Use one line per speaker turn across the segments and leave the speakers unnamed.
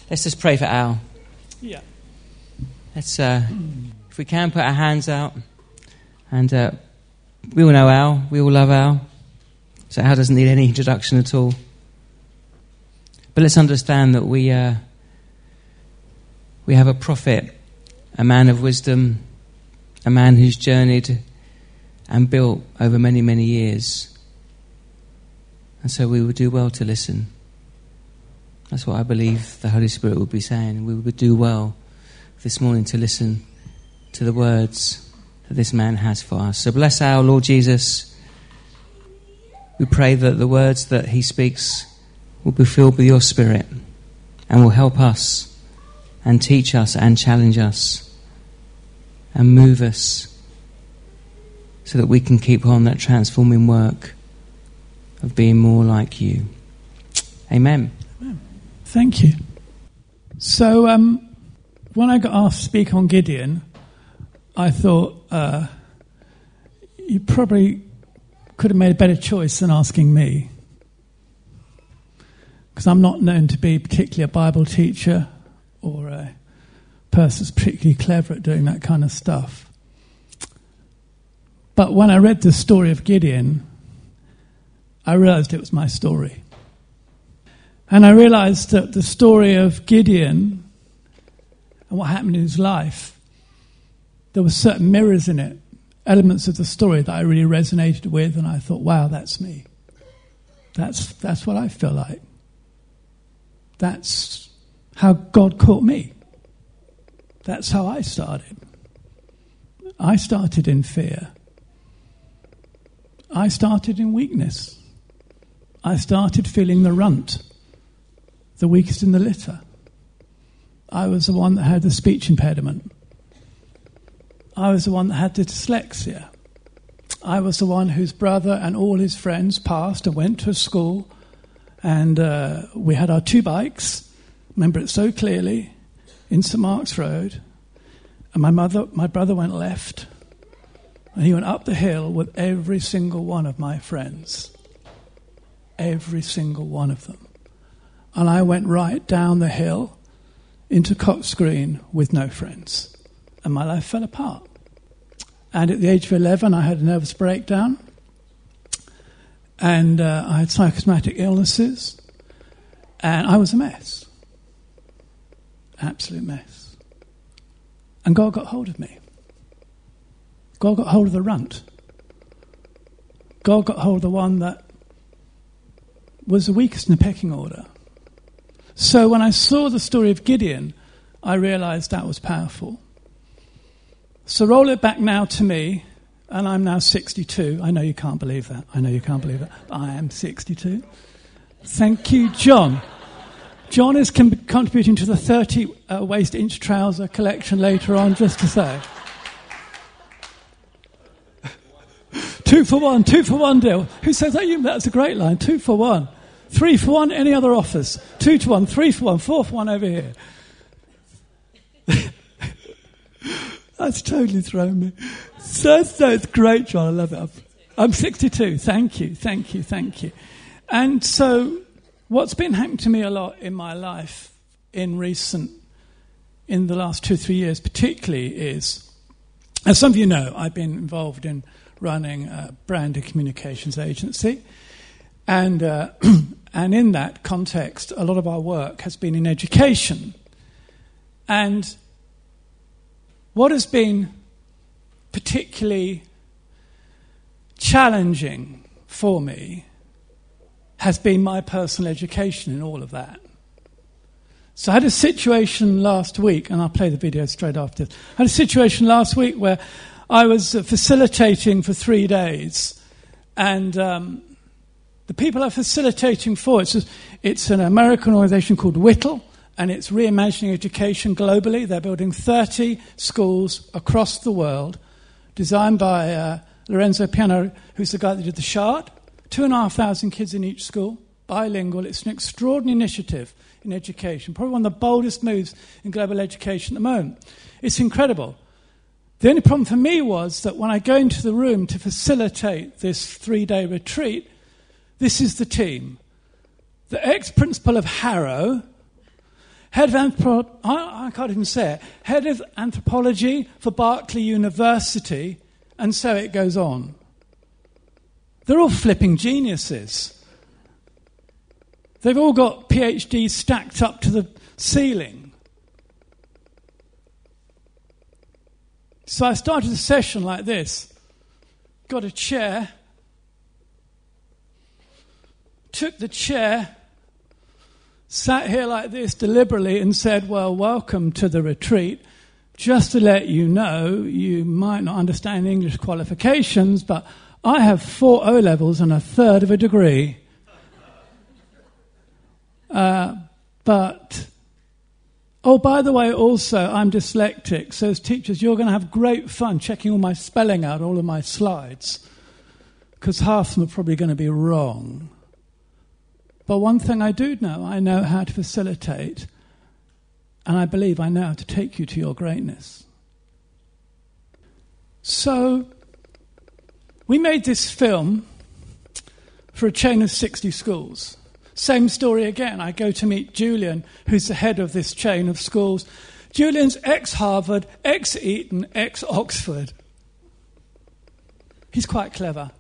Let's just pray for Al.
Yeah.
Let's, if we can, put our hands out. And we all know Al. We all love Al. So Al doesn't need any introduction at all. But let's understand that we have a prophet, a man of wisdom, a man who's journeyed and built over many, many years. And so we would do well to listen. That's what I believe the Holy Spirit would be saying. We would do well this morning to listen to the words that this man has for us. So bless our Lord Jesus. We pray that the words that he speaks will be filled with your Spirit and will help us and teach us and challenge us and move us so that we can keep on that transforming work of being more like you. Amen.
Thank you. So when I got asked to speak on Gideon, I thought you probably could have made a better choice than asking me, because I'm not known to be particularly a Bible teacher or a person who's particularly clever at doing that kind of stuff. But when I read the story of Gideon, I realized it was my story. And I realized that the story of Gideon and what happened in his life, there were certain mirrors in it, elements of the story that I really resonated with, and I thought, wow, that's me. That's what I feel like. That's how God caught me. That's how I started. I started in fear. I started in weakness. I started feeling the runt, the weakest in the litter. I was the one that had the speech impediment. I was the one that had the dyslexia. I was the one whose brother and all his friends passed and went to a school, and we had our 2 bikes. Remember it so clearly, in St Mark's Road. And my brother went left, and he went up the hill with every single one of my friends. Every single one of them. And I went right down the hill into Cox Green with no friends. And my life fell apart. And at the age of 11, I had a nervous breakdown. And I had psychosomatic illnesses. And I was a mess. Absolute mess. And God got hold of me. God got hold of the runt. God got hold of the one that was the weakest in the pecking order. So when I saw the story of Gideon, I realized that was powerful. So roll it back now to me, and I'm now 62. I know you can't believe that. But I am 62. Thank you, John. John is contributing to the 30 waist-inch trouser collection later on, just to say. 2 for 1 deal. Who says that? That's a great line. 2 for 1. 3 for 1, any other offers? 2 to 1, 3 for 1, 4 for 1 over here. That's totally thrown me. That's great, John. I love it. I'm 62. Thank you. And so what's been happening to me a lot in my life in the last 2 or 3 years particularly is, as some of you know, I've been involved in running a brand and communications agency. And in that context, a lot of our work has been in education. And what has been particularly challenging for me has been my personal education in all of that. So I had a situation last week, and I'll play the video straight after this. I had a situation last week where I was facilitating for 3 days, and the people I'm facilitating for, it's an American organization called Whittle, and it's reimagining education globally. They're building 30 schools across the world, designed by Lorenzo Piano, who's the guy that did The Shard. 2,500 kids in each school, bilingual. It's an extraordinary initiative in education, probably one of the boldest moves in global education at the moment. It's incredible. The only problem for me was that when I go into the room to facilitate this 3-day retreat, this is the team. The ex-principal of Harrow, head of I can't even say it, head of anthropology for Berkeley University, and so it goes on. They're all flipping geniuses. They've all got PhDs stacked up to the ceiling. So I started a session like this. Got a chair. Took the chair. Sat here like this deliberately and said, well, welcome to the retreat. Just to let you know, you might not understand English qualifications, but I have 4 O-levels and a third of a degree. By the way, also, I'm dyslexic, so as teachers, you're going to have great fun checking all my spelling out, all of my slides, because half of them are probably going to be wrong. But one thing I do know, I know how to facilitate, and I believe I know how to take you to your greatness. So, we made this film for a chain of 60 schools. Same story again. I go to meet Julian, who's the head of this chain of schools. Julian's ex-Harvard, ex-Eton, ex-Oxford. He's quite clever.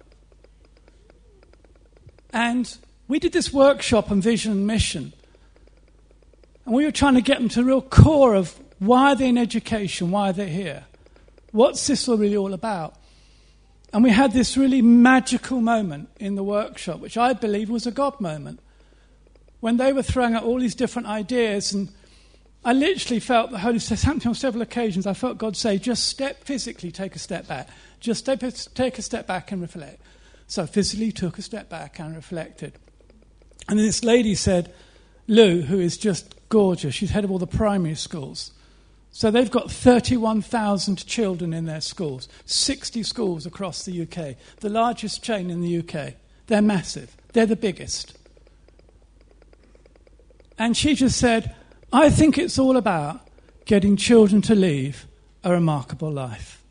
And we did this workshop on vision and mission. And we were trying to get them to the real core of why they're in education, why they're here. What's this really all about? And we had this really magical moment in the workshop, which I believe was a God moment, when they were throwing out all these different ideas. And I literally felt the Holy Spirit, happened on several occasions, I felt God say, just physically take a step back. Just take a step back and reflect. So I physically took a step back and reflected. And then this lady said, Lou, who is just gorgeous, she's head of all the primary schools. So they've got 31,000 children in their schools, 60 schools across the UK, the largest chain in the UK. They're massive. They're the biggest. And she just said, I think it's all about getting children to lead a remarkable life.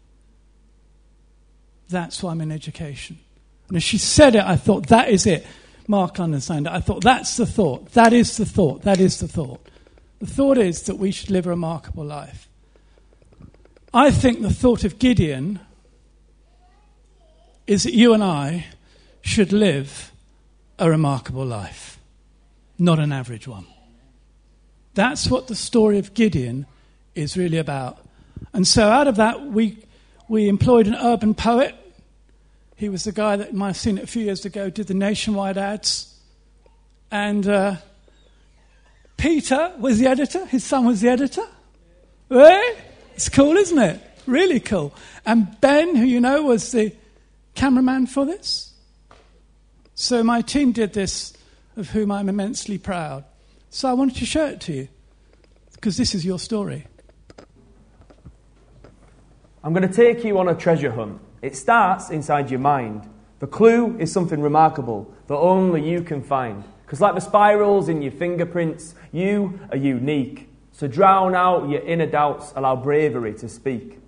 That's why I'm in education. And as she said it, I thought, that is it. Mark understand it. I thought, that's the thought. That is the thought. That is the thought. The thought is that we should live a remarkable life. I think the thought of Gideon is that you and I should live a remarkable life, not an average one. That's what the story of Gideon is really about. And so out of that, we employed an urban poet. He was the guy that you might have seen it a few years ago, did the nationwide ads. And Peter was the editor. His son was the editor. Hey? It's cool, isn't it? Really cool. And Ben, who you know, was the cameraman for this. So my team did this, of whom I'm immensely proud. So I wanted to show it to you, because this is your story.
I'm going to take you on a treasure hunt. It starts inside your mind. The clue is something remarkable that only you can find. Because like the spirals in your fingerprints, you are unique. So drown out your inner doubts, allow bravery to speak.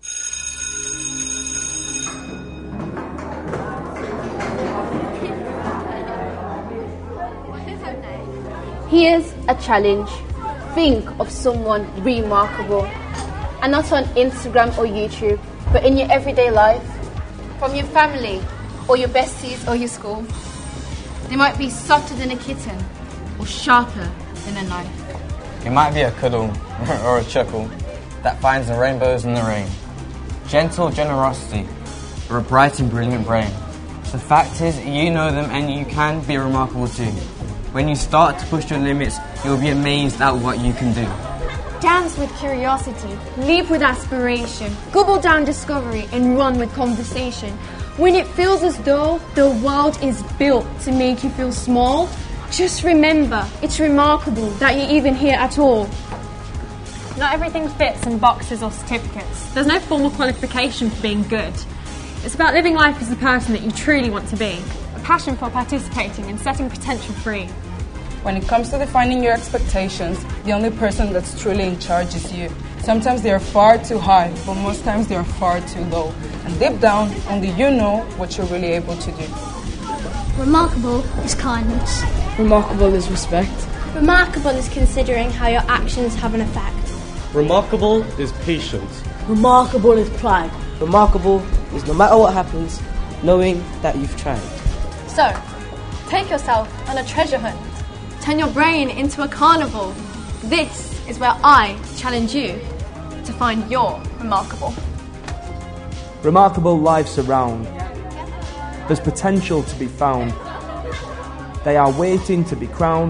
Here's a challenge. Think of someone remarkable. And not on Instagram or YouTube, but in your everyday life. From your family, or your besties, or your school. They might be softer than a kitten, or sharper than a knife.
It might be a cuddle, or a chuckle, that finds the rainbows in the rain. Gentle generosity, or a bright and brilliant brain. The fact is, you know them and you can be remarkable too. When you start to push your limits, you'll be amazed at what you can do.
Dance with curiosity, leap with aspiration, gobble down discovery and run with conversation. When it feels as though the world is built to make you feel small, just remember it's remarkable that you're even here at all.
Not everything fits in boxes or certificates. There's no formal qualification for being good. It's about living life as the person that you truly want to be. A passion for participating and setting potential free.
When it comes to defining your expectations, the only person that's truly in charge is you. Sometimes they are far too high, but most times they are far too low. And deep down, only you know what you're really able to do.
Remarkable is kindness.
Remarkable is respect.
Remarkable is considering how your actions have an effect.
Remarkable is patience.
Remarkable is pride.
Remarkable is no matter what happens, knowing that you've tried.
So, take yourself on a treasure hunt. Turn your brain into a carnival. This is where I challenge you to find your remarkable.
Remarkable lives around. There's potential to be found. They are waiting to be crowned.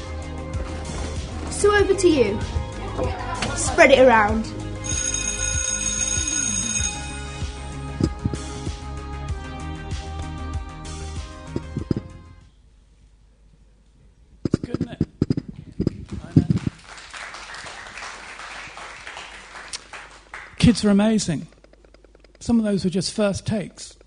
So over to you. Spread it around.
It's good, isn't it? I know. Kids are amazing. Some of those were just first takes.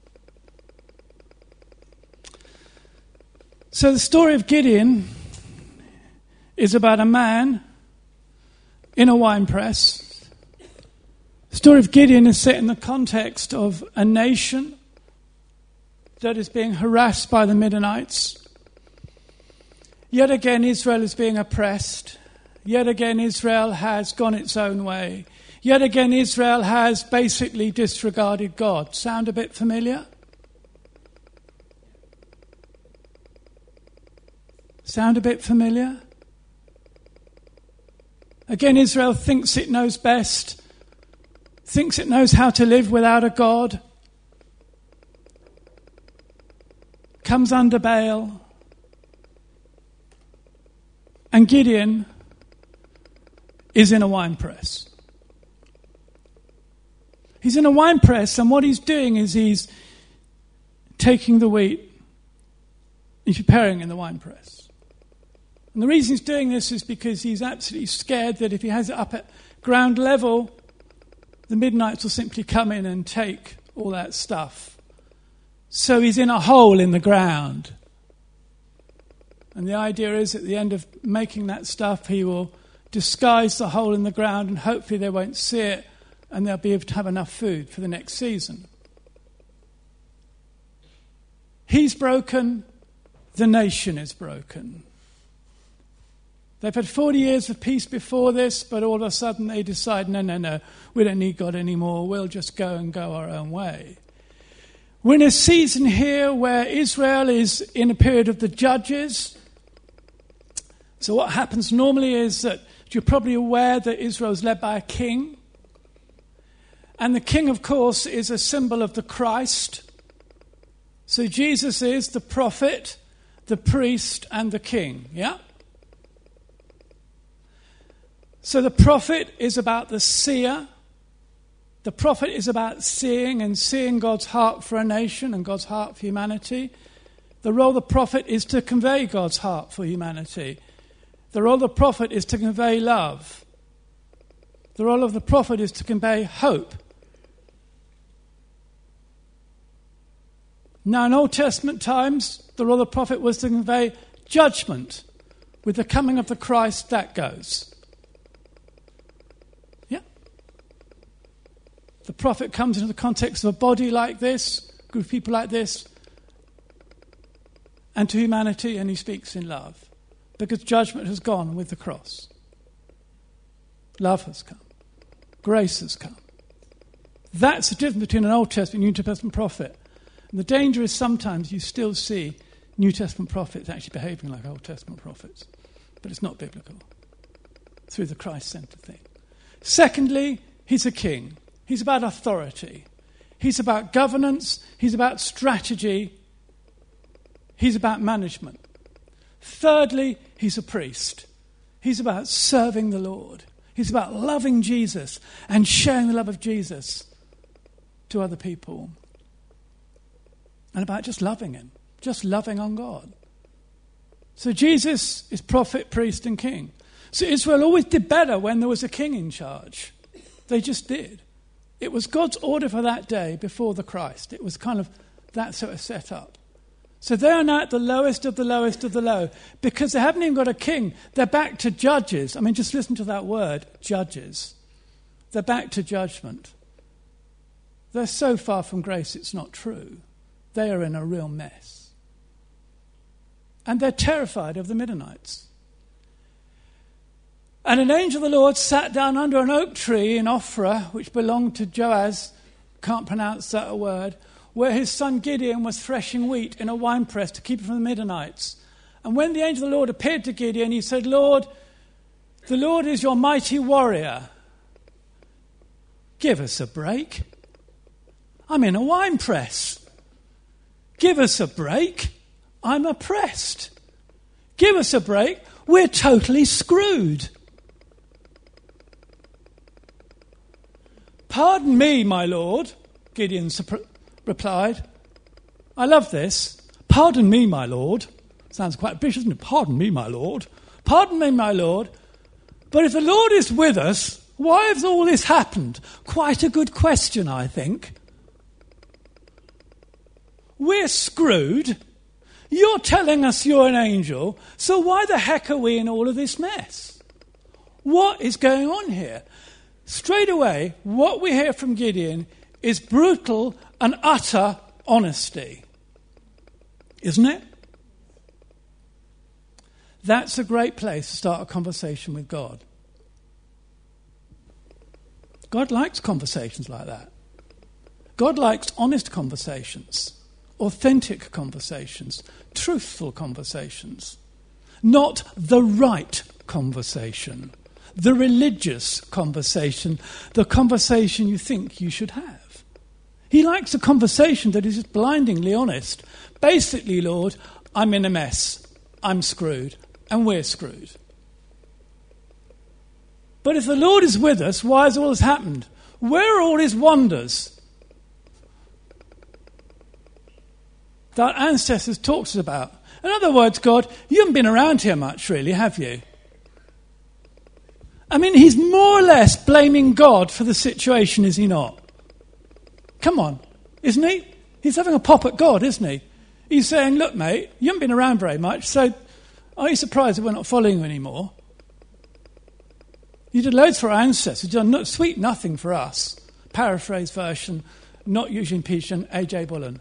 So the story of Gideon is about a man in a wine press. The story of Gideon is set in the context of a nation that is being harassed by the Midianites. Yet again, Israel is being oppressed. Yet again, Israel has gone its own way. Yet again, Israel has basically disregarded God. Sound a bit familiar? Sound a bit familiar? Again, Israel thinks it knows best, thinks it knows how to live without a God, comes under Baal, and Gideon is in a wine press. He's in a wine press, and what he's doing is he's taking the wheat and preparing in the wine press. And the reason he's doing this is because he's absolutely scared that if he has it up at ground level, the Midianites will simply come in and take all that stuff. So he's in a hole in the ground. And the idea is at the end of making that stuff, he will disguise the hole in the ground and hopefully they won't see it and they'll be able to have enough food for the next season. He's broken, the nation is broken. They've had 40 years of peace before this, but all of a sudden they decide, no, we don't need God anymore. We'll just go our own way. We're in a season here where Israel is in a period of the judges. So what happens normally is that you're probably aware that Israel is led by a king. And the king, of course, is a symbol of the Christ. So Jesus is the prophet, the priest, and the king. Yeah? So the prophet is about the seer. The prophet is about seeing and seeing God's heart for a nation and God's heart for humanity. The role of the prophet is to convey God's heart for humanity. The role of the prophet is to convey love. The role of the prophet is to convey hope. Now, in Old Testament times, the role of the prophet was to convey judgment. With the coming of the Christ, that goes. The prophet comes into the context of a body like this, a group of people like this, and to humanity, and he speaks in love. Because judgment has gone with the cross. Love has come. Grace has come. That's the difference between an Old Testament and New Testament prophet. And the danger is sometimes you still see New Testament prophets actually behaving like Old Testament prophets. But it's not biblical. Through the Christ-centered thing. Secondly, he's a king. He's about authority. He's about governance. He's about strategy. He's about management. Thirdly, he's a priest. He's about serving the Lord. He's about loving Jesus and sharing the love of Jesus to other people. And about just loving him, just loving on God. So Jesus is prophet, priest, and king. So Israel always did better when there was a king in charge. They just did. It was God's order for that day before the Christ. It was kind of that sort of set up. So they are now at the lowest of the lowest of the low. Because they haven't even got a king. They're back to judges. I mean, just listen to that word, judges. They're back to judgment. They're so far from grace, it's not true. They are in a real mess. And they're terrified of the Midianites. And an angel of the Lord sat down under an oak tree in Ophrah, which belonged to Joaz, can't pronounce that word, where his son Gideon was threshing wheat in a winepress to keep it from the Midianites. And when the angel of the Lord appeared to Gideon, he said, Lord, the Lord is your mighty warrior. Give us a break. I'm in a winepress. Give us a break. I'm oppressed. Give us a break. We're totally screwed. Pardon me, my lord, Gideon replied. I love this. Pardon me, my lord. Sounds quite British, doesn't it? Pardon me, my lord. Pardon me, my lord. But if the Lord is with us, why has all this happened? Quite a good question, I think. We're screwed. You're telling us you're an angel, so why the heck are we in all of this mess? What is going on here? Straight away, what we hear from Gideon is brutal and utter honesty. Isn't it? That's a great place to start a conversation with God. God likes conversations like that. God likes honest conversations, authentic conversations, truthful conversations, not the right conversation, the religious conversation, the conversation you think you should have. He likes a conversation that is just blindingly honest. Basically, Lord, I'm in a mess. I'm screwed. And we're screwed. But if the Lord is with us, why has all this happened? Where are all his wonders that our ancestors talked us about? In other words, God, you haven't been around here much, really, have you? I mean, he's more or less blaming God for the situation, is he not? Come on, isn't he? He's having a pop at God, isn't he? He's saying, look, mate, you haven't been around very much, so are you surprised that we're not following you anymore? You did loads for our ancestors. You've done sweet nothing for us. Paraphrase version, not Eugene Peach and A.J. Bullen.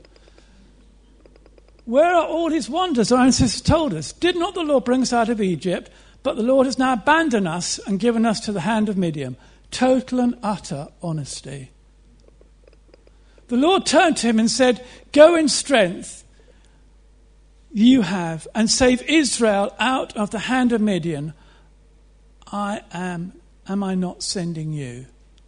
Where are all his wonders our ancestors told us? Did not the Lord bring us out of Egypt, but the Lord has now abandoned us and given us to the hand of Midian. Total and utter honesty. The Lord turned to him and said, go in strength you have and save Israel out of the hand of Midian. Am I not sending you?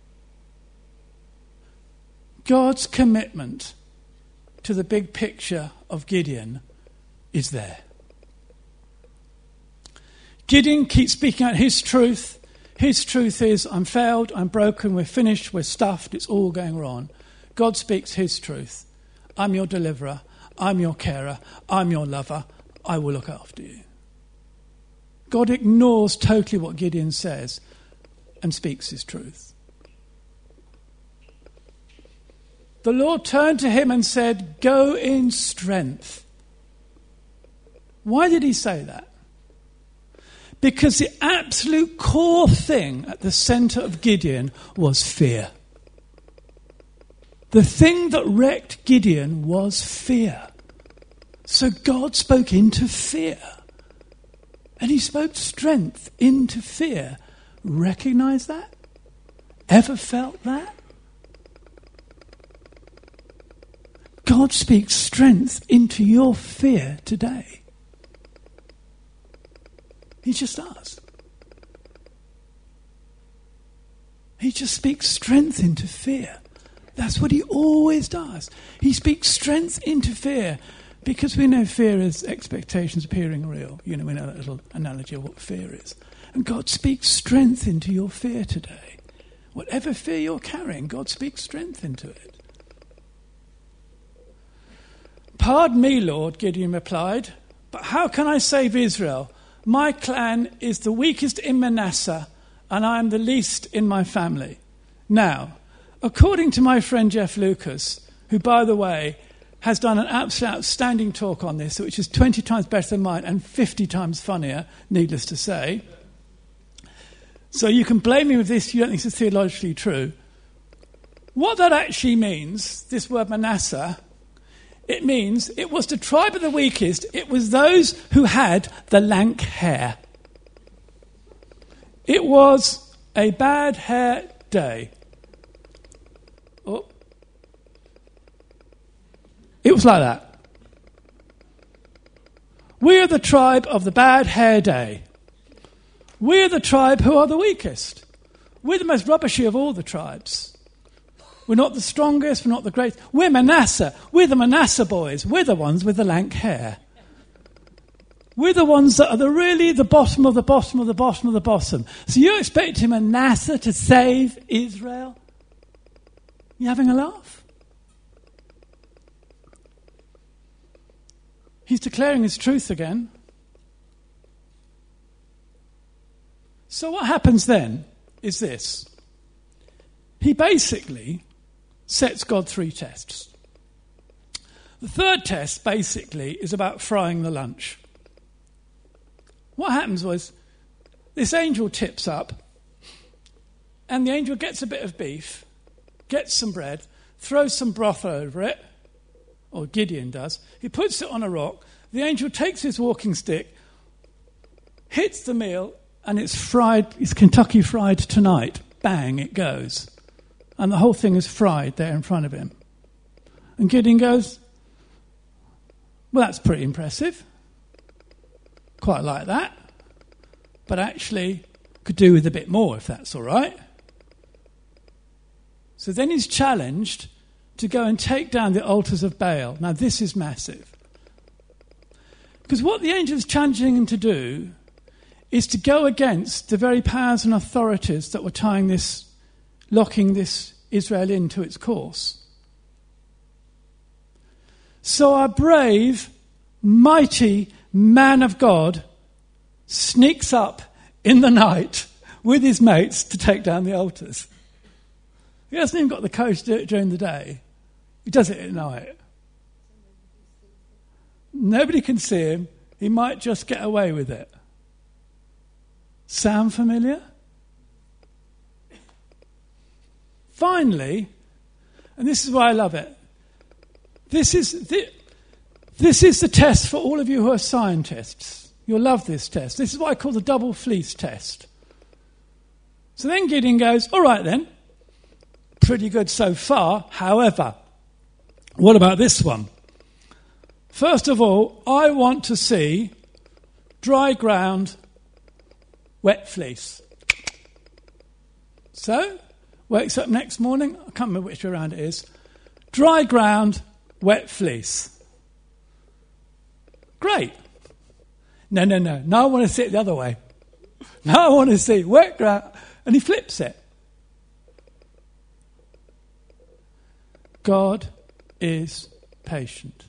God's commitment to the big picture of Gideon is there. Gideon keeps speaking out his truth. His truth is, I'm failed, I'm broken, we're finished, we're stuffed, it's all going wrong. God speaks his truth. I'm your deliverer, I'm your carer, I'm your lover, I will look after you. God ignores totally what Gideon says and speaks his truth. The Lord turned to him and said, go in strength. Why did he say that? Because the absolute core thing at the centre of Gideon was fear. The thing that wrecked Gideon was fear. So God spoke into fear. And he spoke strength into fear. Recognize that? Ever felt that? God speaks strength into your fear today. He just does. He just speaks strength into fear. That's what he always does. He speaks strength into fear because we know fear is expectations appearing real. You know, we know that little analogy of what fear is. And God speaks strength into your fear today. Whatever fear you're carrying, God speaks strength into it. Pardon me, Lord, Gideon replied, but how can I save Israel? My clan is the weakest in Manasseh, and I am the least in my family. Now, according to my friend Jeff Lucas, who, by the way, has done an absolutely outstanding talk on this, which is 20 times better than mine and 50 times funnier, needless to say. So you can blame me with this, you don't think it's theologically true. What that actually means, this word Manasseh, it means it was the tribe of the weakest. It was those who had the lank hair. It was a bad hair day. Oh. It was like that. We are the tribe of the bad hair day. We are the tribe who are the weakest. We're the most rubbishy of all the tribes. We're not the strongest, we're not the greatest. We're Manasseh. We're the Manasseh boys. We're the ones with the lank hair. We're the ones that are really the bottom of the bottom of the bottom of the bottom. So you're expecting Manasseh to save Israel? You having a laugh? He's declaring his truth again. So what happens then is this. He basically sets God 3 tests. The third test basically is about frying the lunch. What happens was this angel tips up and the angel gets a bit of beef, gets some bread, throws some broth over it, or Gideon does. He puts it on a rock. The angel takes his walking stick, hits the meal, and it's fried. It's Kentucky Fried Tonight. Bang, it goes. And the whole thing is fried there in front of him. And Gideon goes, well, that's pretty impressive. Quite like that. But actually, could do with a bit more if that's all right. So then he's challenged to go and take down the altars of Baal. Now, this is massive. Because what the angel is challenging him to do is to go against the very powers and authorities that were locking this Israel into its course. So our brave, mighty man of God sneaks up in the night with his mates to take down the altars. He hasn't even got the courage to do it during the day. He does it at night. Nobody can see him. He might just get away with it. Sound familiar? Finally, and this is why I love it, this is the test for all of you who are scientists. You'll love this test. This is what I call the double fleece test. So then Gideon goes, all right then, pretty good so far. However, what about this one? First of all, I want to see dry ground, wet fleece. So, wakes up next morning, I can't remember which way around it is, dry ground, wet fleece. Great. No. Now I want to see it the other way. Now I want to see wet ground, and he flips it. God is patient.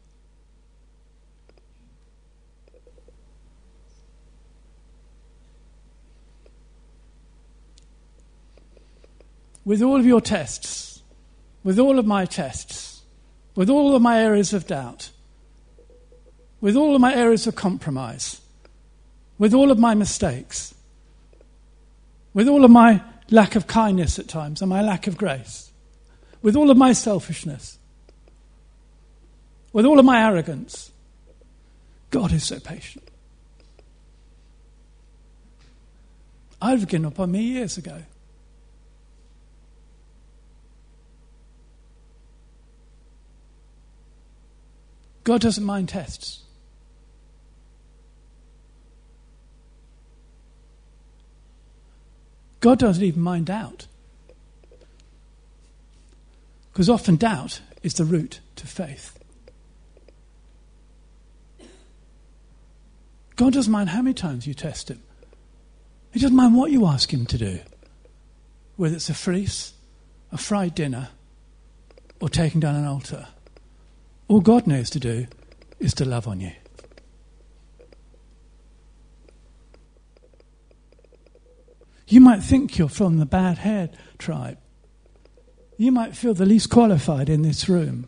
With all of your tests, with all of my tests, with all of my areas of doubt, with all of my areas of compromise, with all of my mistakes, with all of my lack of kindness at times and my lack of grace, with all of my selfishness, with all of my arrogance, God is so patient. I'd have given up on me years ago. God doesn't mind tests. God doesn't even mind doubt. Because often doubt is the route to faith. God doesn't mind how many times you test him. He doesn't mind what you ask him to do. Whether it's a fleece, a fried dinner, or taking down an altar. All God knows to do is to love on you. You might think you're from the bad-haired tribe. You might feel the least qualified in this room.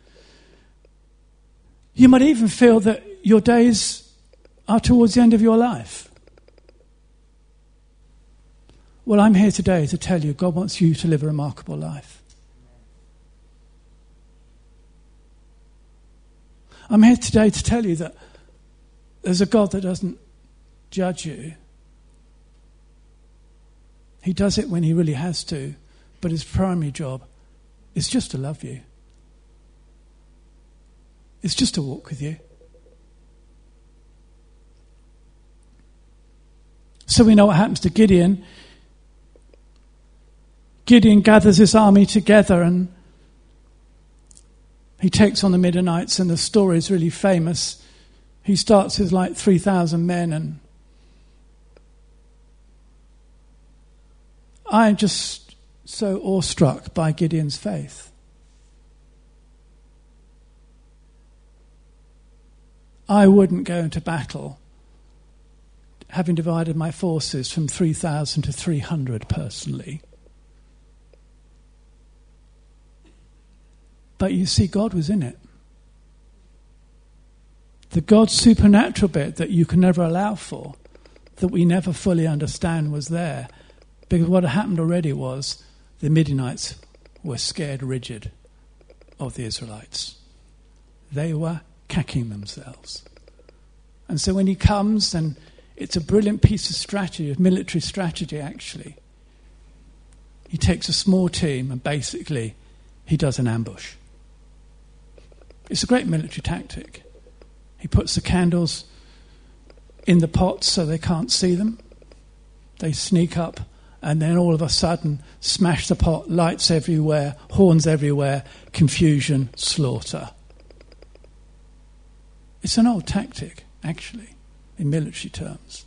You might even feel that your days are towards the end of your life. Well, I'm here today to tell you God wants you to live a remarkable life. I'm here today to tell you that there's a God that doesn't judge you. He does it when he really has to, but his primary job is just to love you. It's just to walk with you. So we know what happens to Gideon. Gideon gathers his army together and he takes on the Midianites, and the story is really famous. He starts with like 3,000 men, and I am just so awestruck by Gideon's faith. I wouldn't go into battle having divided my forces from 3,000 to 300 personally. But you see, God was in it. The God supernatural bit that you can never allow for, that we never fully understand, was there. Because what had happened already was the Midianites were scared rigid of the Israelites. They were cacking themselves. And so when he comes, and it's a brilliant piece of strategy, of military strategy actually, he takes a small team and basically he does an ambush. It's a great military tactic. He puts the candles in the pots so they can't see them. They sneak up, and then all of a sudden smash the pot, lights everywhere, horns everywhere, confusion, slaughter. It's an old tactic, actually, in military terms.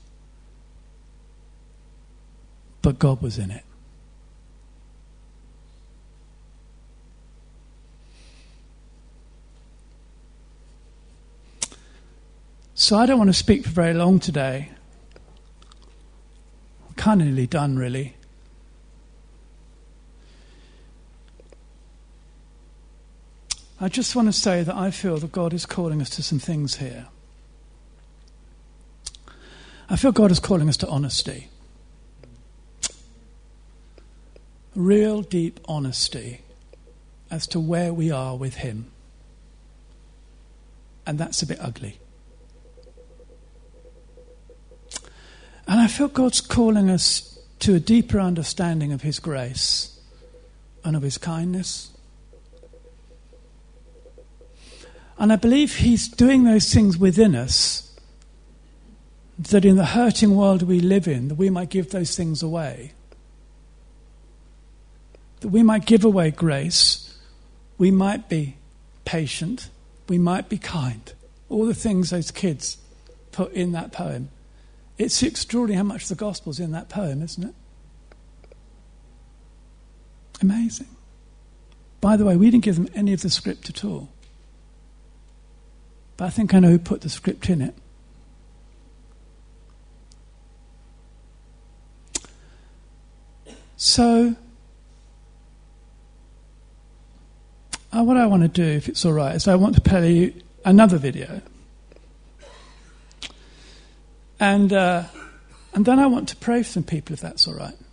But God was in it. So I don't want to speak for very long today. I'm kind of nearly done, really. I just want to say that I feel that God is calling us to some things here. I feel God is calling us to honesty. Real deep honesty as to where we are with him. And that's a bit ugly. And I feel God's calling us to a deeper understanding of his grace and of his kindness. And I believe he's doing those things within us, that in the hurting world we live in, that we might give those things away. That we might give away grace, we might be patient, we might be kind. All the things those kids put in that poem. It's extraordinary how much the gospel's in that poem, isn't it? Amazing. By the way, we didn't give them any of the script at all. But I think I know who put the script in it. So, what I want to do, if it's all right, is I want to play you another video. And then I want to pray for some people, if that's all right.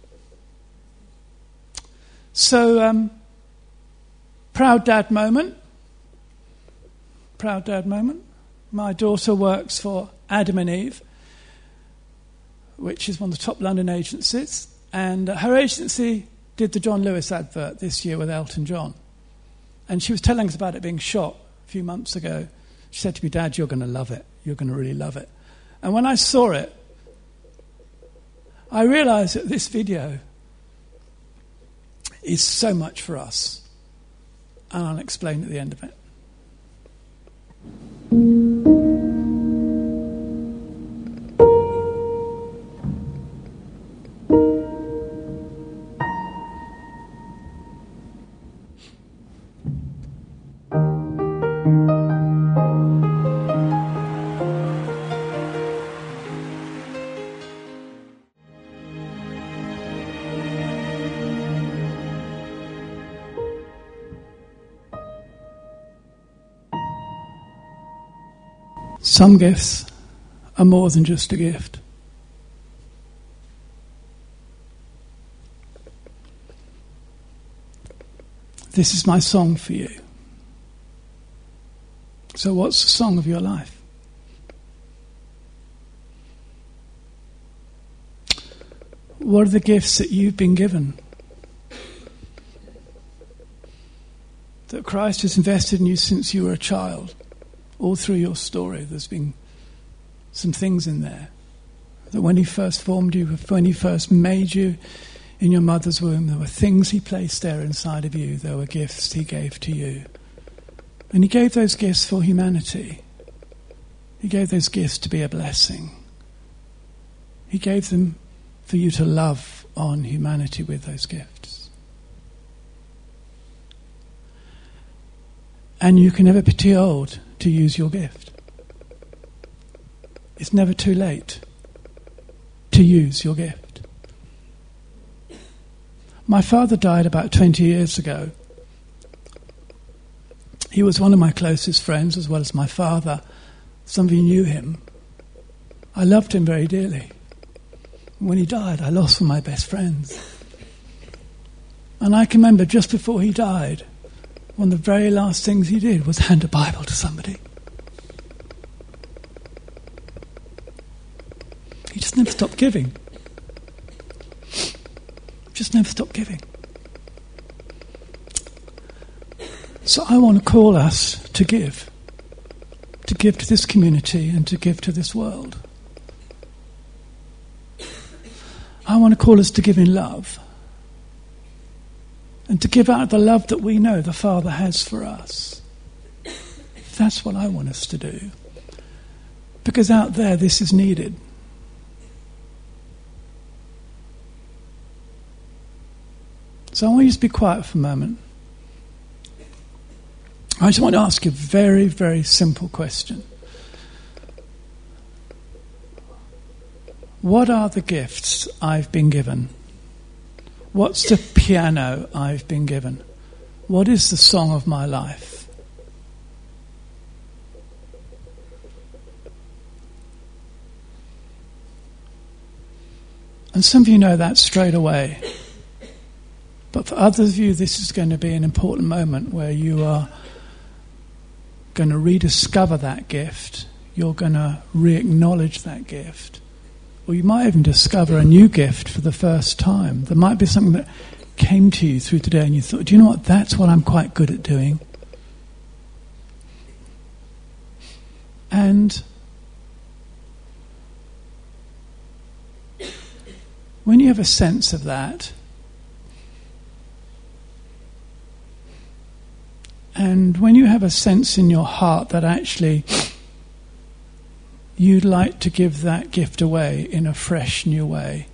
So, proud dad moment. Proud dad moment. My daughter works for Adam and Eve, which is one of the top London agencies. And her agency did the John Lewis advert this year with Elton John. And she was telling us about it being shot a few months ago. She said to me, "Dad, you're going to love it. You're going to really love it." And when I saw it, I realised that this video is so much for us. And I'll explain at the end of it. Some gifts are more than just a gift. This is my song for you. So what's the song of your life? What are the gifts that you've been given? That Christ has invested in you since you were a child. All through your story, there's been some things in there. That when he first formed you, when he first made you in your mother's womb, there were things he placed there inside of you. There were gifts he gave to you. And he gave those gifts for humanity. He gave those gifts to be a blessing. He gave them for you to love on humanity with those gifts. And you can never be too old to use your gift. It's never too late to use your gift. My father died about 20 years ago. He was one of my closest friends as well as my father. Some of you knew him. I loved him very dearly. When he died, I lost one of my best friends. And I can remember just before he died, one of the very last things he did was hand a Bible to somebody. He just never stopped giving. Just never stopped giving. So I want to call us to give to this community and to give to this world. I want to call us to give in love and to give out the love that we know the Father has for us. That's what I want us to do. Because out there, this is needed. So I want you to be quiet for a moment. I just want to ask you a very, very simple question. What are the gifts I've been given? What's the piano I've been given? What is the song of my life? And some of you know that straight away. But for others of you, this is going to be an important moment where you are going to rediscover that gift. You're going to re-acknowledge that gift. Or you might even discover a new gift for the first time. There might be something that came to you through today and you thought, do you know what, that's what I'm quite good at doing. And when you have a sense of that, and when you have a sense in your heart that actually you'd like to give that gift away in a fresh, new way,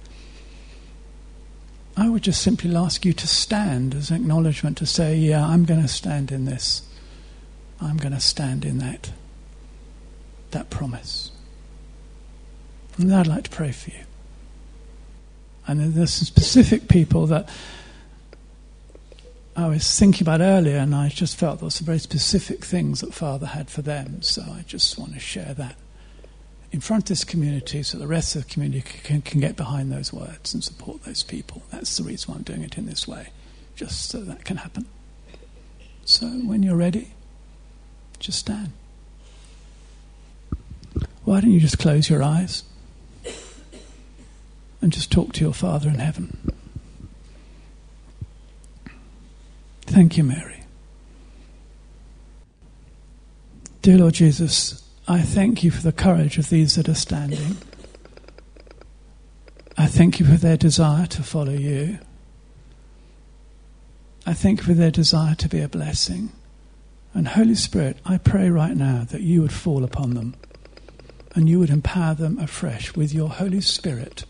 I would just simply ask you to stand as an acknowledgement to say, yeah, I'm going to stand in this. I'm going to stand in that promise. And then I'd like to pray for you. And then there's some specific people that I was thinking about earlier, and I just felt there were some very specific things that Father had for them. So I just want to share that in front of this community so the rest of the community can get behind those words and support those people. That's the reason why I'm doing it in this way, just so that can happen. So when you're ready, just stand. Why don't you just close your eyes and just talk to your Father in heaven. Thank you, Mary. Dear Lord Jesus, I thank you for the courage of these that are standing. I thank you for their desire to follow you. I thank you for their desire to be a blessing. And Holy Spirit, I pray right now that you would fall upon them and you would empower them afresh with your Holy Spirit.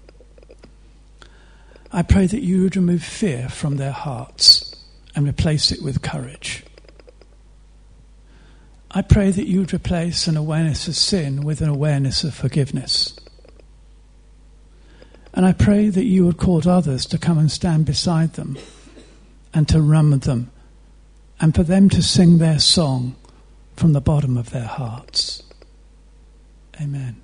I pray that you would remove fear from their hearts and replace it with courage. I pray that you would replace an awareness of sin with an awareness of forgiveness. And I pray that you would cause others to come and stand beside them and to run with them and for them to sing their song from the bottom of their hearts. Amen.